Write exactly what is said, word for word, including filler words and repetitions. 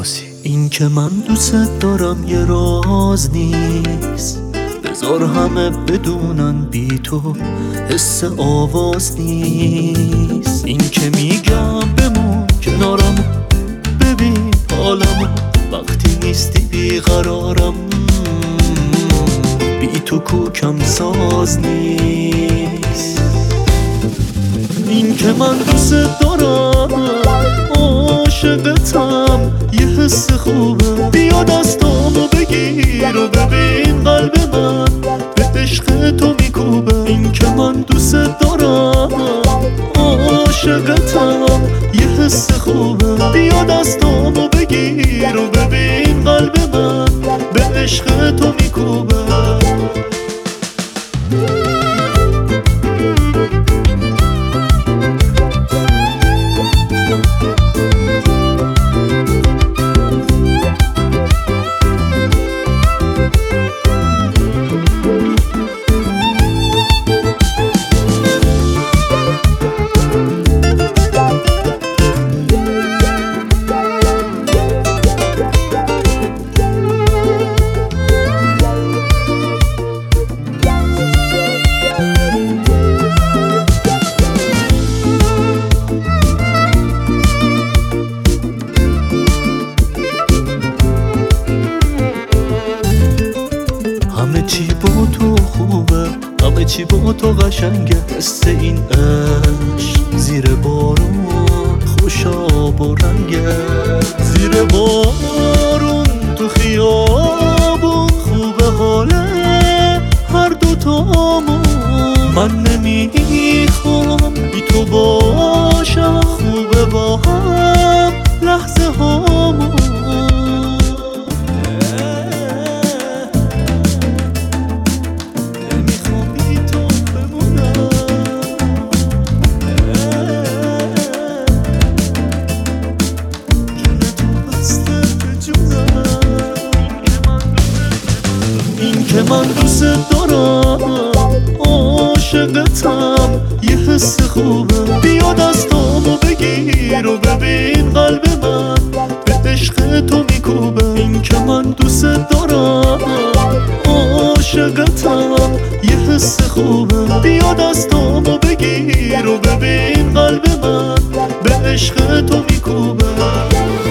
این که من دوست دارم یه راز نیست، بذار همه بدونن بی تو حس آواز نیست. این که میگم بمون کنارم، ببین حالم وقتی نیستی بیقرارم، بی تو کوکم ساز نیست. این که من دوست دارم عاشقتم، یه حس خوبه، بیا دستامو بگیر و ببین قلب من به عشق تو میکوبه. این که من دوست دارم عاشقتم، یه حس خوبه، بیا دستامو بگیر و ببین قلب من به عشق تو میکوبه. همه چی با تو خوبه، همه چی با تو قشنگه، حس این عشق زیر بارون خوش آب و رنگه. زیر بارون تو خیابون خوبه حاله هر دوتامون، من نمیخوام بی تو باشم، خوبه با هم لحظه هامون. که من دوست دارم عاشقتم، یه حس خوبه، بیا دستامو بگیر و ببین قلب من به عشق تو میکوبه. این که من دوست دارم عاشقتم، یه حس خوبه، بیا دستامو بگیر و ببین قلب من به عشق تو میکوبه.